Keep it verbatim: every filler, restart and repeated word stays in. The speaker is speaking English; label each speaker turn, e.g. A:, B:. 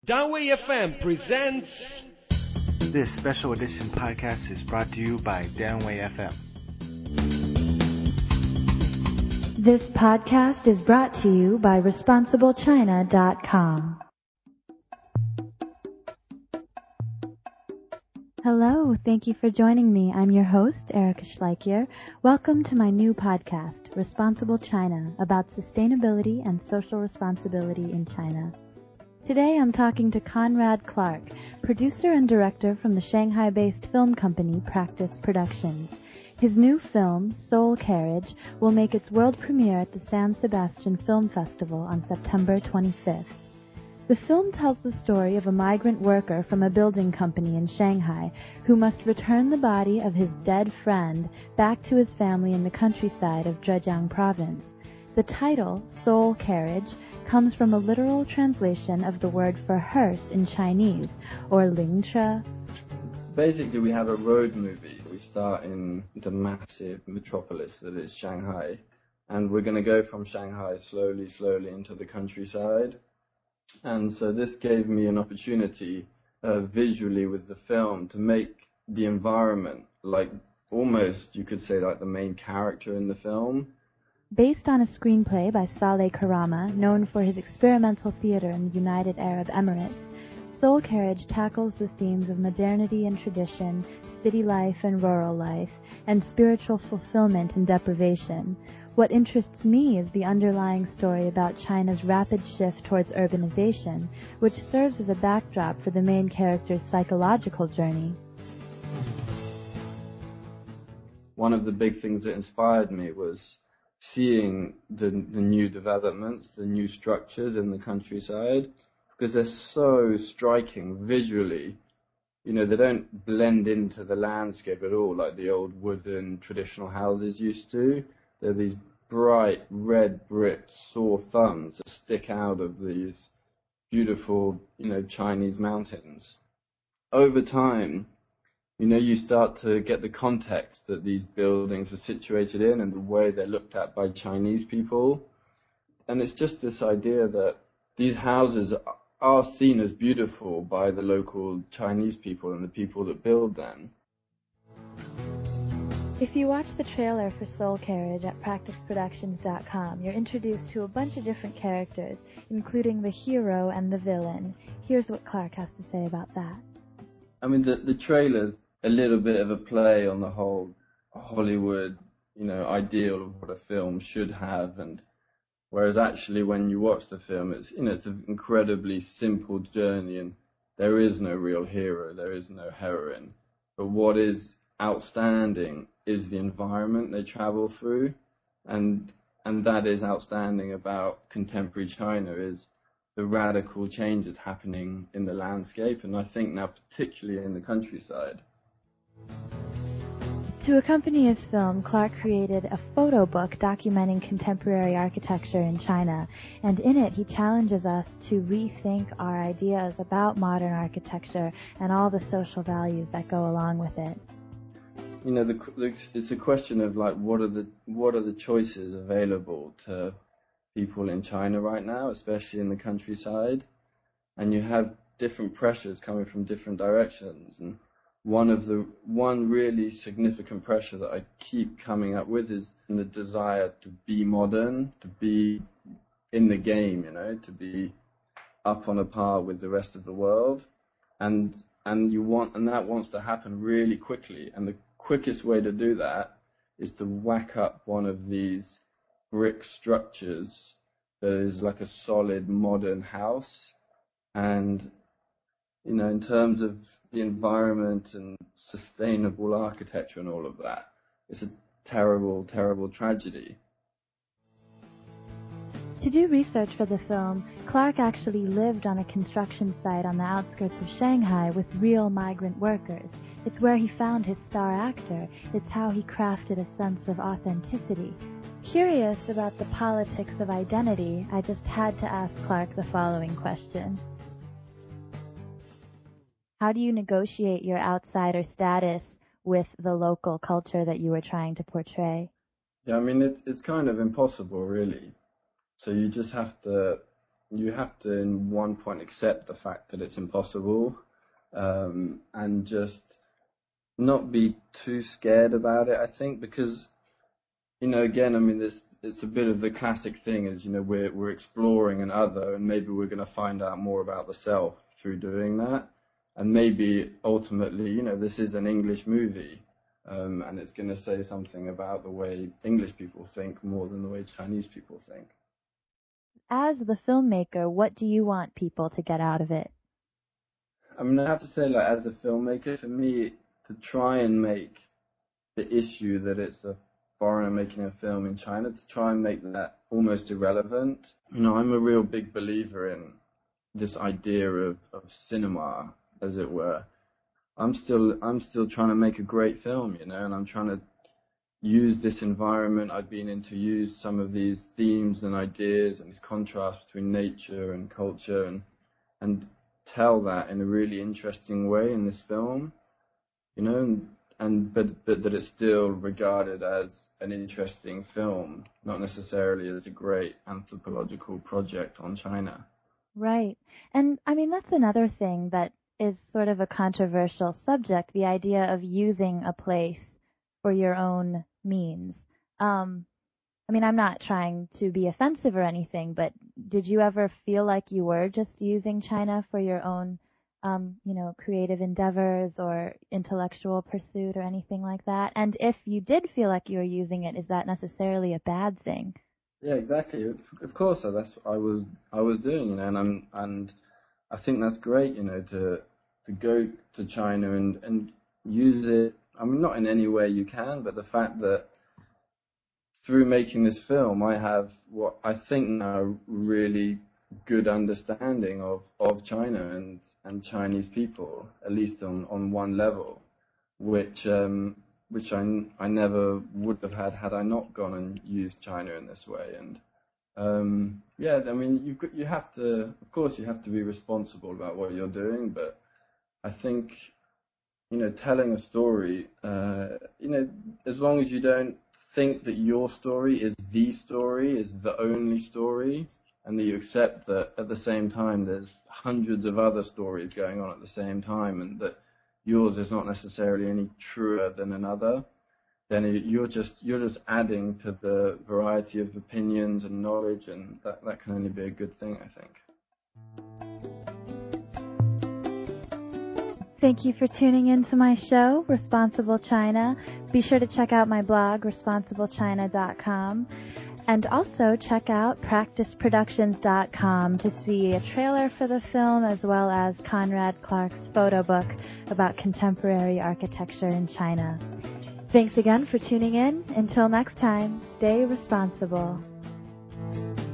A: Downway F M presents.
B: This special edition podcast is brought to you by Downway F M.
C: This podcast is brought to you by Responsible China dot com. Hello, thank you for joining me. I'm your host, Erica Schleicher. Welcome to my new podcast, Responsible China, about sustainability and social responsibility in China. Today I'm talking to Conrad Clark, producer and director from the Shanghai-based film company Practice Productions. His new film, Soul Carriage, will make its world premiere at the San Sebastian Film Festival on September twenty-fifth. The film tells the story of a migrant worker from a building company in Shanghai who must return the body of his dead friend back to his family in the countryside of Zhejiang province. The title, Soul Carriage, comes from a literal translation of the word for hearse in Chinese, or lingche.
D: Basically, we have a road movie. We start in the massive metropolis that is Shanghai, and we're going to go from Shanghai slowly, slowly into the countryside. And so this gave me an opportunity uh, visually with the film to make the environment like almost, you could say, like the main character in the film.
C: Based on a screenplay by Saleh Karama, known for his experimental theater in the United Arab Emirates, Soul Carriage tackles the themes of modernity and tradition, city life and rural life, and spiritual fulfillment and deprivation. What interests me is the underlying story about China's rapid shift towards urbanization, which serves as a backdrop for the main character's psychological journey.
D: One of the big things that inspired me was seeing the, the new developments, the new structures in the countryside, because they're so striking visually. You know, they don't blend into the landscape at all like the old wooden traditional houses used to. They're these bright red brick saw thumbs that stick out of these beautiful, you know, Chinese mountains. Over time, you know, you start to get the context that these buildings are situated in and the way they're looked at by Chinese people. And it's just this idea that these houses are seen as beautiful by the local Chinese people and the people that build them.
C: If you watch the trailer for Soul Carriage at Practice Productions dot com, you're introduced to a bunch of different characters, including the hero and the villain. Here's what Clark has to say about that.
D: I mean, the, the trailer's a little bit of a play on the whole Hollywood, you know, ideal of what a film should have, and whereas actually when you watch the film, it's, you know, it's an incredibly simple journey, and there is no real hero, there is no heroine. But what is outstanding is the environment they travel through, and and that is outstanding about contemporary China, is the radical changes happening in the landscape, and I think now particularly in the countryside.
C: To accompany his film, Clark created a photo book documenting contemporary architecture in China, and in it he challenges us to rethink our ideas about modern architecture and all the social values that go along with it.
D: You know, the, the, it's a question of like, what are the what are the choices available to people in China right now, especially in the countryside, and you have different pressures coming from different directions. And one of the one really significant pressure that I keep coming up with is the desire to be modern, to be in the game, you know, to be up on a par with the rest of the world, and and you want and that wants to happen really quickly. And the quickest way to do that is to whack up one of these brick structures that is like a solid modern house. And you know, in terms of the environment and sustainable architecture and all of that, it's a terrible, terrible tragedy.
C: To do research for the film, Clark actually lived on a construction site on the outskirts of Shanghai with real migrant workers. It's where he found his star actor. It's how he crafted a sense of authenticity. Curious about the politics of identity, I just had to ask Clark the following question. How do you negotiate your outsider status with the local culture that you were trying to portray?
D: Yeah, I mean, it's, it's kind of impossible, really. So you just have to you have to, in one point, accept the fact that it's impossible, um, and just not be too scared about it, I think, because, you know, again, I mean, this, it's a bit of the classic thing is, you know, we're, we're exploring an other, and maybe we're going to find out more about the self through doing that. And maybe ultimately, you know, this is an English movie, um, and it's going to say something about the way English people think more than the way Chinese people think.
C: As the filmmaker, what do you want people to get out of it?
D: I mean, I have to say, like, as a filmmaker, for me, to try and make the issue that it's a foreigner making a film in China, to try and make that almost irrelevant. You know, I'm a real big believer in this idea of, of cinema, as it were. I'm still, I'm still trying to make a great film, you know, and I'm trying to use this environment I've been in to use some of these themes and ideas and this contrast between nature and culture and, and tell that in a really interesting way in this film, you know, and, and but, but that it's still regarded as an interesting film, not necessarily as a great anthropological project on China.
C: Right. And I mean, that's another thing that is sort of a controversial subject, the idea of using a place for your own means. Um, I mean, I'm not trying to be offensive or anything, but did you ever feel like you were just using China for your own, um, you know, creative endeavors or intellectual pursuit or anything like that? And if you did feel like you were using it, is that necessarily a bad thing?
D: Yeah, exactly. Of, of course, that's what I was I was doing, you know, and I'm and I think that's great, you know, to to go to China and and use it. I mean, not in any way you can, but the fact that through making this film, I have what I think now a really good understanding of, of China and, and Chinese people, at least on, on one level, which um, which I, I never would have had had I not gone and used China in this way. And um, yeah, I mean, you you have to, of course, you have to be responsible about what you're doing, but I think, you know, telling a story, uh, you know, as long as you don't think that your story is the story, is the only story, and that you accept that at the same time there's hundreds of other stories going on at the same time, and that yours is not necessarily any truer than another, then you're just you're just adding to the variety of opinions and knowledge, and that, that can only be a good thing, I think.
C: Thank you for tuning in to my show, Responsible China. Be sure to check out my blog, responsible china dot com, and also check out practice productions dot com to see a trailer for the film as well as Conrad Clark's photo book about contemporary architecture in China. Thanks again for tuning in. Until next time, stay responsible.